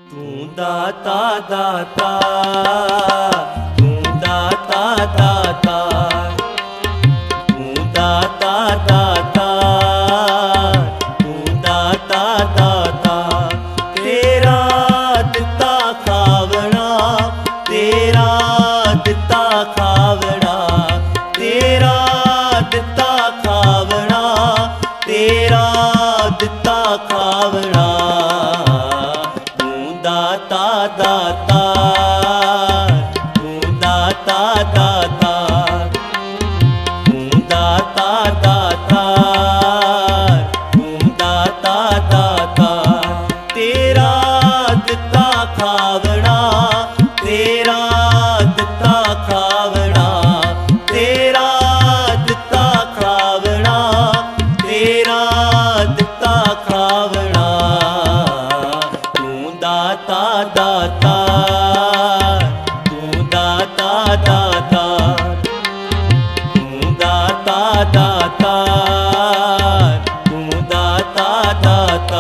तू दाता दाता, तू दाता दाता, तू दाता दाता, तू दाता दाता। तेरा दिता खावना, तेरा दिता खावना, तेरा दिता खावना, तेरा दिता खावना। दाता दाता, तू दाता दाता, तू दाता दाता, तू दाता दाता। तेरा दिता खावना, तेरा दिता खावना, तेरा दिता खावना, तेरा दिता खावना। दाता दाता, तू दाता दाता, तू दाता दाता, तू दाता दाता।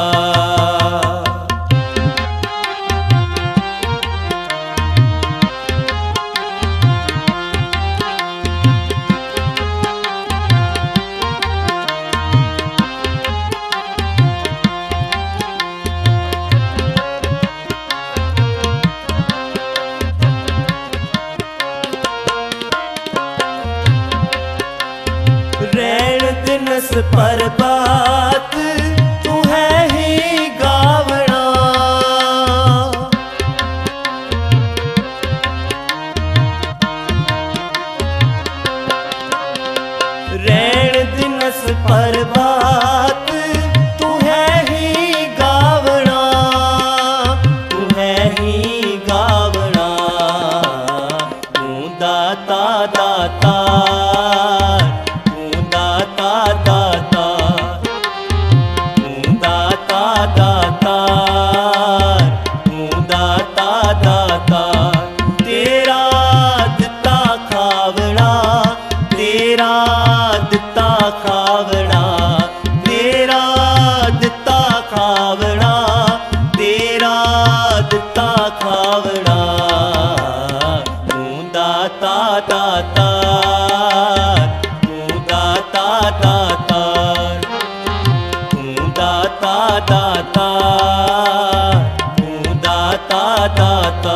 रैन दिनस परबात, तू है ही गावना। रैन दिनस परबात, तू है ही गावना, तू है ही गावना। तू दाता दाता, दाता दाता, तू दाता दाता, तू दाता दाता। तेरा दिता खावना, तेरा दिता खावना, तेरा दिता खावना, तेरा दिता खावना। तू दाता दाता, दाता दाता, तू दाता दाता, तू दाता दाता।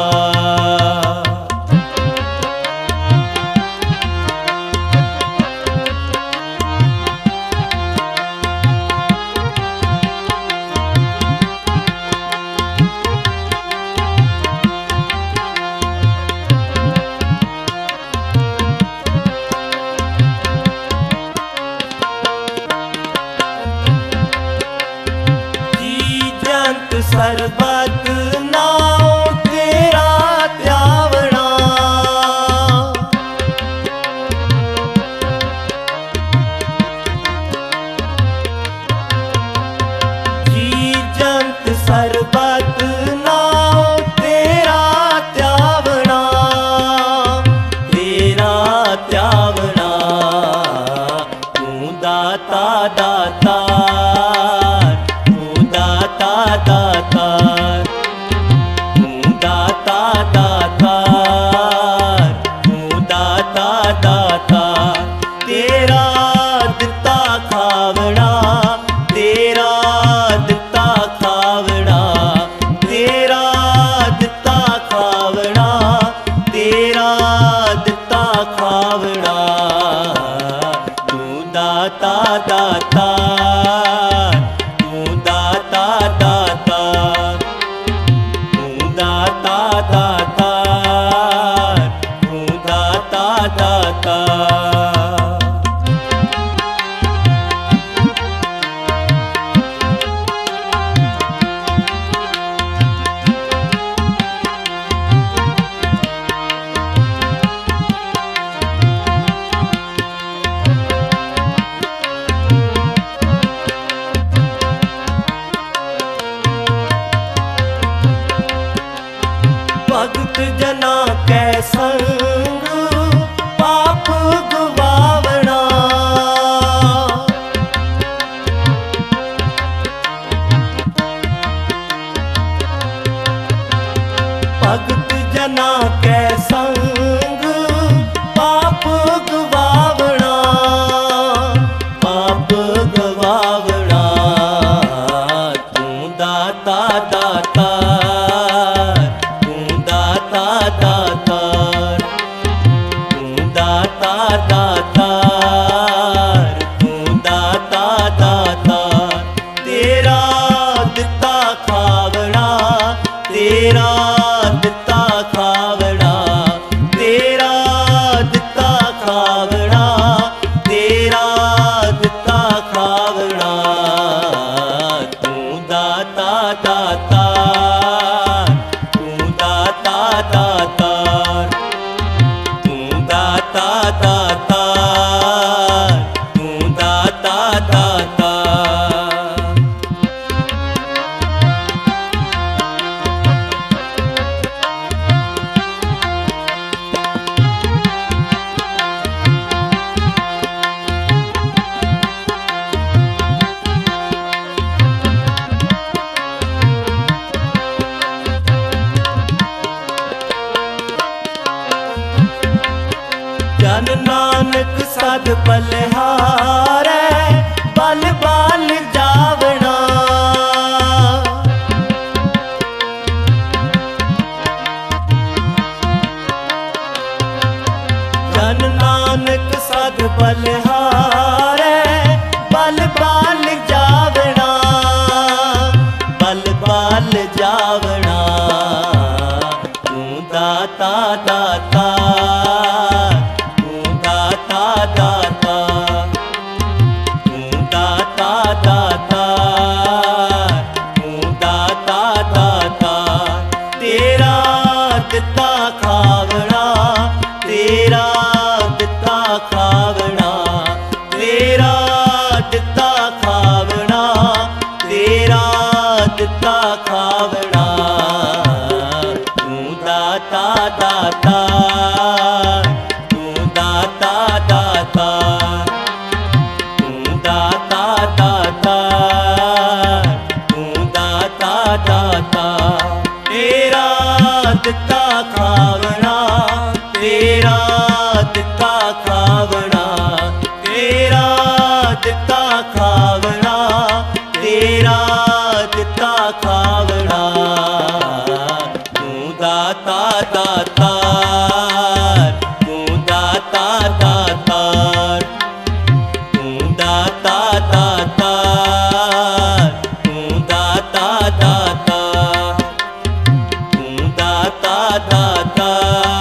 सरबत नाम तेरा त्यावना, जी जंत सरबत नाम तेरा त्यावना, तेरा त्यावना। तू दाता दाता, दाता, भगत जना कै संग पाप गवावना, पाप गवावना। तू दाता दाता, तू दाता दाता, तू दाता दाता, तू दाता दाता। तेरा दिता खावना, तेरा दिता खावना, तेरा दिता खावना, तेरा दिता खावना। तू दाता दाता, तू दाता दाता, तू दाता दाता, तू दाता दाता। जन नानक सद बलिहारै, बल बाल जावना। जन नानक सद बलिहारै, बल बाल जावना, बल बाल जावना। तू दाता दाता, दाता दाता, तू दाता दाता, तू दाता दाता। तेरा दिता खावना, तेरा दिता खावना, तेरा दिता खावना, तेरा दिता खावना। तू दाता दाता, दाता दाता, तू दाता दाता, तू दाता दाता। तेरा दिता खावना, तेरा दिता खावना, तेरा दिता खावना, तेरा दिता खावना। तू दाता दाता, दाता दाता, तू दाता दाता, तू दाता दाता, तू दाता दाता।